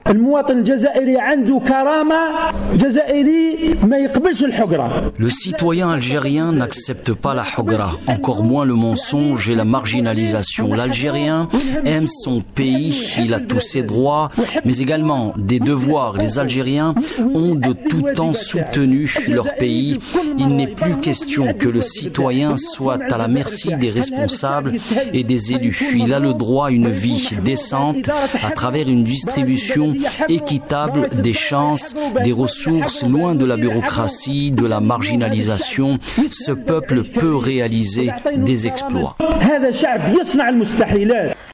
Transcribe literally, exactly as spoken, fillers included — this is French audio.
Le citoyen algérien n'accepte pas la hogra, encore moins le mensonge et la marginalisation. L'Algérien aime son pays, il a tous ses droits, mais également des devoirs. Les Algériens ont de tout temps soutenu leur pays. Il n'est plus question que le citoyen soit à la merci des responsables et des élus. Il a le droit à une vie décente à travers une distribution équitable des chances, des ressources, loin de la bureaucratie, de la marginalisation. Ce peuple peut réaliser des exploits.